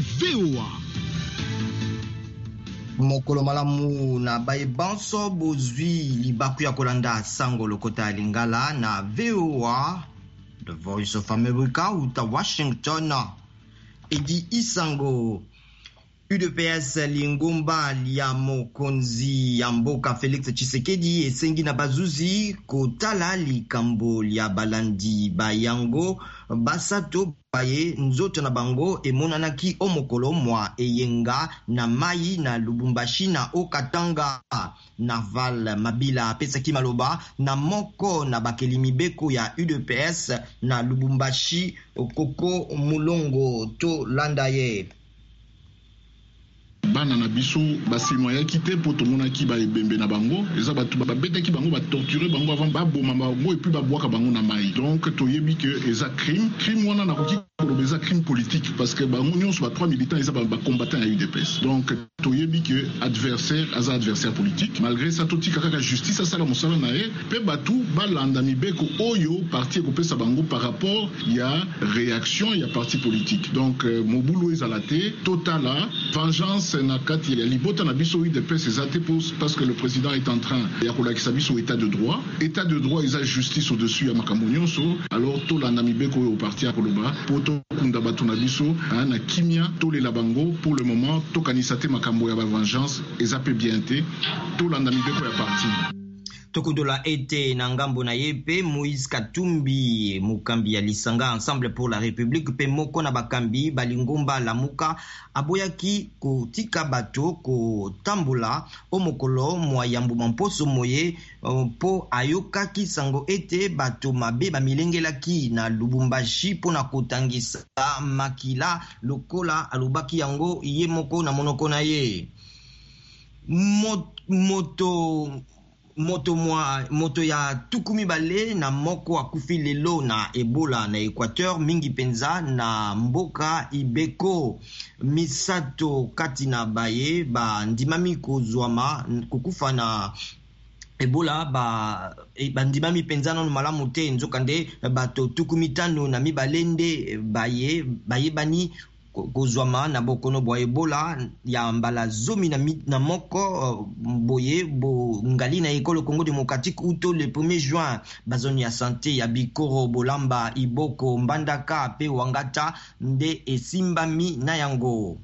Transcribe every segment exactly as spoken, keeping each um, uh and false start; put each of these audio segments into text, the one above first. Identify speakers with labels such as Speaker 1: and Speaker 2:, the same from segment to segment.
Speaker 1: V O A.
Speaker 2: Mokolo malamu na baibanso bozwi libaku ya kolanda sango lokota lingala na V O A, The Voice of America uta Washington. Edi Isango. U D P S lingomba lia mokonzi ya mboka Felix Tshisekedi esengi na bazuzi kotala likambo lia balandi bayango basato baye nzoto na bango emonanaki omokolo mwa eyenga na mai na Lubumbashi na Okatanga. Naval Mabila apesaki maloba na moko na bakeli mibeko ya U D P S na Lubumbashi Koko Mulongo to Landaye.
Speaker 3: Bana na biso basimoya kite po tomona ki ba ebembe na bango eza batu babetaki bango ba torturer bango avant ba boma bango et puis ba boaka bango na mai. Donc toyebi que eza crime crime wana na koki kolobeza crime politique parce que bango nyonso ba trois militants eza ba combattants ya U D P S. Donc toyebi que adversaire aza adversaire politique malgré ça toti kaka justice asala mosala na ye pe batu balanda mibeko oyo parti ekopesa bango par rapport ya réaction ya parti politique. Donc euh, mobulu ezalate totala vengeance na kati ya libota na biso U D P S ezate parce que le président est en train ya kolakisa biso état de droit état de droit eza justice au-dessus ya makambo nyonso. Alors tolanda mibeko oyo parti ya koloba po tokunda bato na biso na kimia tolela bango pour le moment tokanisa te makambo ya ba vengeance ezape bien te tolanda mibeko ya parti.
Speaker 2: Tokudola ete na ngambo na yepe Moïse Katumbi mukambi ya lisanga Ensemble pour la République pe moko na bakambi balingomba lamuka aboyaki kotika bato ko tambula omokolo mwa yambu mamposo moye po ayoka kisango ete bato mabe bamilengelaki na Lubumbashi pona kotangisa makila lokola alubaki yango ye moko na monoko na ye. Moto Moto mwa moto ya tukumi bale na moko akufi lelo na Ebola na Equateur mingi penza na mboka Ibeko misato kati na baye ba ndimami kozwama kukufa na Ebola ba bandimami penza na malamu te nzokande bato tukumi tano na mibalende baye baye bani kozwama na bokono bwa Ebola ya mbala zomi na, na moko uh, boye bo ngali na ekolo Congo démocratique uto le premier juin bazoni ya santé ya Bikoro Bolamba Iboko Mbandaka pe Wangata nde esimbami na yango.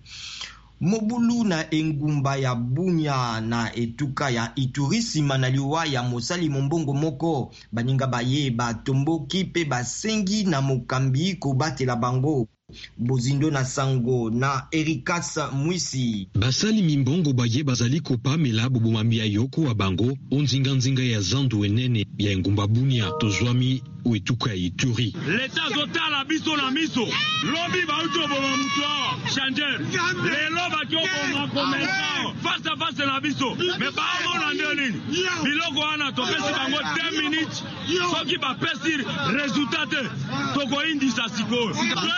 Speaker 2: Mobulu na engumba ya Bunya na etuka ya Ituri sima na liwa ya mosali mombongo moko baninga baye batomboki pe basengi na mokambi kobatela bango. Bozindo na sango na Erikasa Mwisi.
Speaker 1: Basali mimbongo baye bazali kopamela bobomami yoko wa bango onzinga nzinga ya zandu enene ya engumba Bunia tozwami uetuka ya Ituri.
Speaker 4: Leta zotala biso na miso lobi ba uto boma muto changer lelo ba kyoko makomesa face à face na biso me ba mona ndeni biloko wana topesi bango deux minutes soki ba pesi résultat toko indisa siko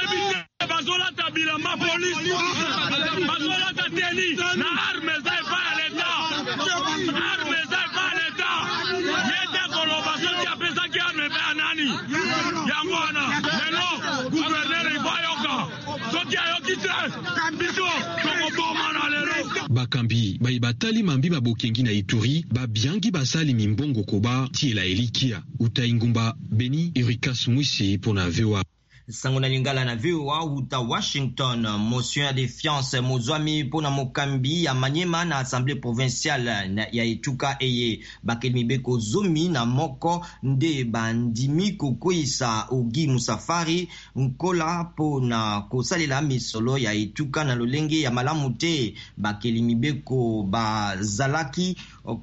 Speaker 4: bazola tabila ma police bazola tateni na arme za fa l'État arme za fa l'État yete koloba soki apesa ki arme ba nani yango wana lelo gouverneur ibayoka soki ayoki te biso tokoboma na lelo.
Speaker 1: Bakambi bayi batali mambi babokengi na Ituri babyangi basali mimbongo koba tiela elikia uta ingumba Beni Erikas Mwisi pona V O A.
Speaker 2: Sango na lingala na V O A uta Washington. Motion ya défiance mozwami pona mokambi ya Manyema na Assemblée provinciale ya etuka eye bakeli mibeko zomi na moko nde bandimi kokoisa Ogi Musafari nkola pona kosalela misolo ya etuka na lolenge ya malamu te bakeli mibeko bazalaki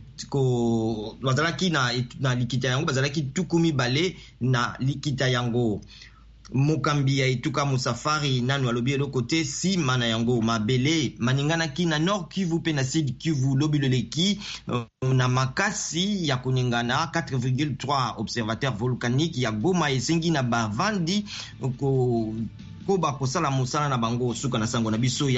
Speaker 2: ko bazalaki na, na likita yango bazalaki tukumi bale na likita yango. Mokambi ya etuka Musafari nanu alobi eloko te si mana yango mabele maningana ki na Nord Kivu pe na Sud Kivu lobi loleki uh, na makasi ya kuningana quatre virgule trois observateur volcanique ya Goma esengi na bavandi ko ko ba kosala musala na bango suka na sango na biso ya